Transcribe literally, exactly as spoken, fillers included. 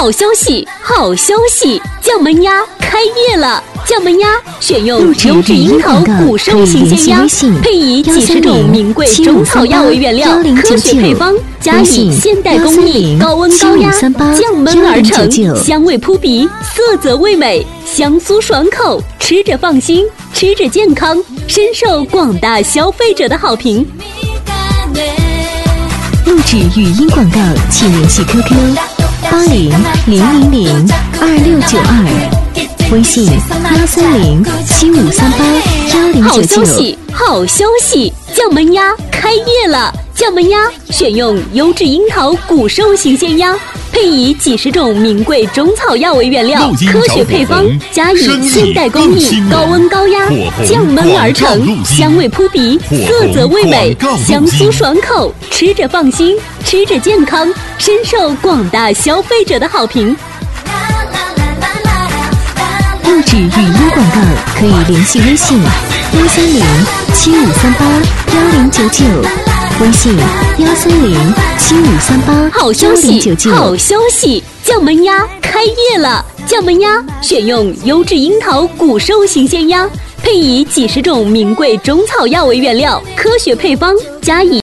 好消息，好消息！将门鸭开业了！将门鸭选用优质樱桃古寿新鲜鸭，配以几十种名贵中草药为原料，科学配方，加以现代工艺，高温高压降焖而成，香味扑鼻，色泽味美，香酥爽口，吃着放心，吃着健康，深受广大消费者的好评。 录制语音广告，请联系 Q Q 八零零零零二六九二，微信幺三零七五三八幺零九九。 好消息，好消息！将门鸭开业了！将门鸭选用优质樱桃古寿新鲜鸭，配以几十种名贵中草药为原料，科学配方，加以现代工艺，高温高压降焖而成，香味扑鼻，色泽味美，香酥爽口，吃着放心，吃着健康，深受广大消费者的好评。 录制语音广告可以联系微信幺三零七五三八幺零九九，微信幺三零七五三八好消息，好消息！将门鸭开业了！将门鸭选用优质樱桃古寿新鲜鸭，配以几十种名贵中草药为原料，科学配方，加以